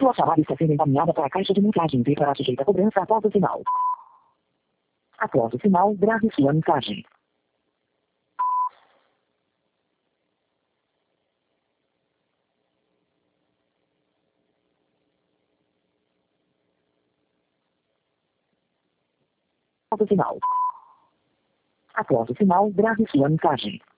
Sua chamada está sendo encaminhada para a caixa de mensagem e será sujeita a cobrança após o sinal. Após o sinal, grave sua mensagem. Após o sinal. Após o sinal, grave sua mensagem.